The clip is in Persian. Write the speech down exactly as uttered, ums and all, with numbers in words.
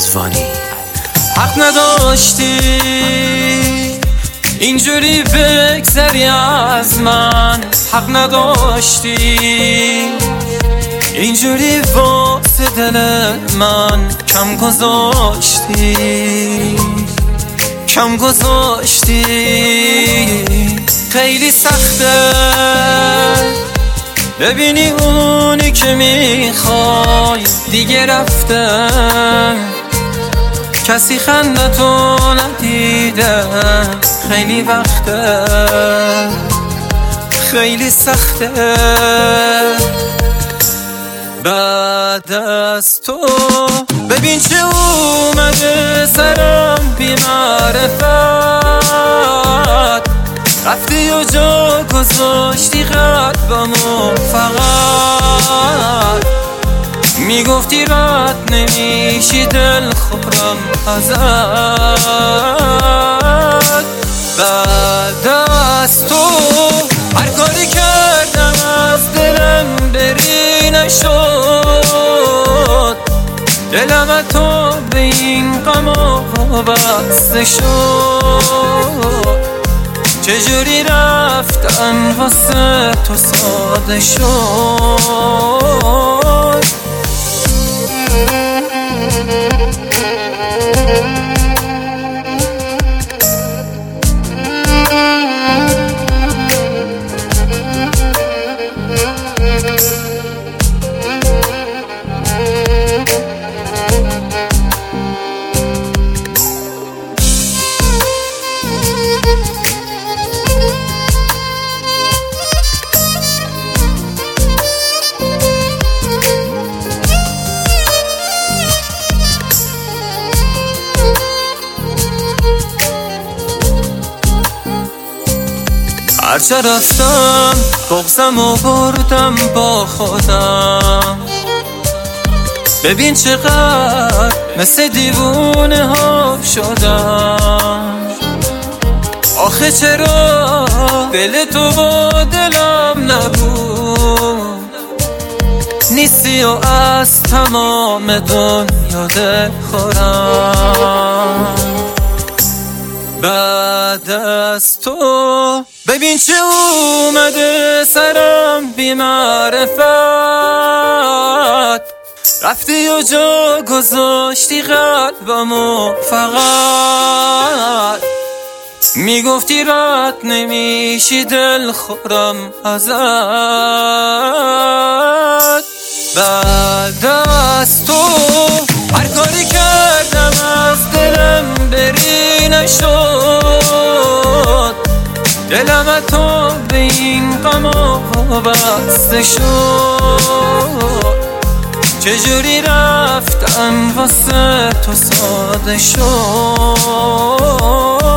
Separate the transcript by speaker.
Speaker 1: رضوانی.
Speaker 2: حق نداشتی اینجوری بگذری از من، حق نداشتی اینجوری واسه دل من کم گذاشتی، کم گذاشتی. خیلی سخته ببینی اونی که میخوای دیگه رفته، کسی خنده تو ندیده، خیلی وقته، خیلی سخته. بعد از تو ببین چه اومده سرم بی معرفت، رفتی و جا گذاشتی قلبمو فقط، میگفتی رد نمیشی دل خورم ازت. بعد از تو هر کاری کردم از دلم بری نشد، دلم تو به این غم بسته شد، چجوری رفتن واسه تو ساده شد. هرچه رفتم بغزم و بردم با خودم، ببین چقدر مثل دیوونه ها شدم. آخه چرا دل تو با دلم نبود، نیستی و از تمام دنیا دل خورم. بعد از تو ببین چه اومده سرم بی معرفت، رفتی و جا گذاشتی قلبمو فقط، میگفتی رد نمیشی دل خورم ازت. بعد از تو هر کاری کردم از دلم بری نشد، دلم تو به این غم بسته شد، چجوری رفتن واسه تو ساده شد.